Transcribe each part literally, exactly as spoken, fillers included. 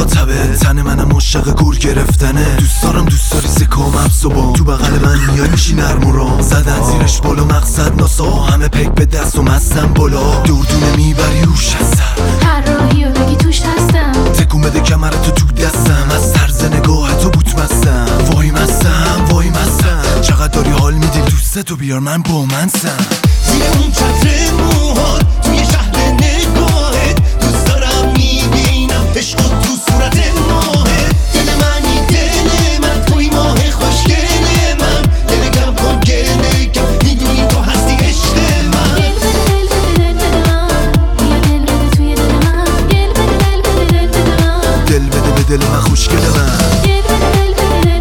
مخاطبه، تن منم مشتاق گور گرفتنه. دوست دارم دوست داری سکام افزوبا، تو بغل من میای میشی نرم و رام، زدن زیرش بالا مقصد ناسا، همه پک به دست و مستم بالا، دوردونه میبری روش هستم، هر راهی رو بگی توش هستم، تکون بده کمرتو تو دستم، از طرز نگاه تو بوت مستم، وای مستم وای مستم، چقدر داری حال میدی دوستتو بیار من با من سم. زیر اون چتر موهات توی شهر نگاهت، دوست دارم میبینم عشق تو صورت ماهت، دل منی دل من توی ماه خوشگل من، دل کم کن گله کم میدونی تو هستی عشق من. دل بده دل بده من، بیا دل بده دل بده من، دل بده به دل من خوشگل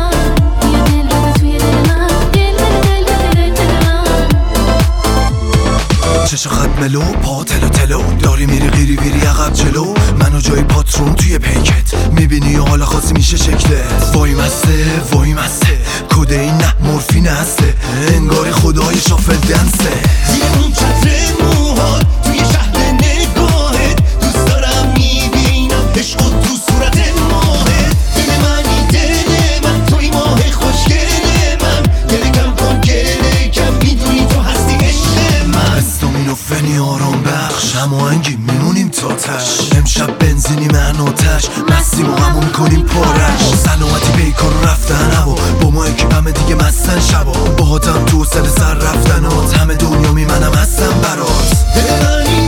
من. چشا خط ملو پا تلو تلو، داری میری غیری ویری عقب جلو، منو جای پاترون توی پیکت، میبینی حالا خاصی میشه شکلت، وای مسته وای مسته، کدین نه مورفین هسته، انگاری خدای شافل دنسه. زیر اون چتر موهات توی شهر نگاهت، دوست دارم میبینم عشق تو صورت ماهت، دل منی دل من توی ماه خوشگل من، دل کم کن گله کم میدونی تو هستی عشق من. استامین و فنی آرام بخش، هماهنگی میمونیم تا تش، امشب بنزینی من آتش، مستیم و همون میکنیم پارش، سلامتی بیکار رفتن هوا، با ما اکیپمه دیگه مستن شبا، با هاتم تو سر سر رفتن هات، همه دنیا میمنم هستم برات. دل منی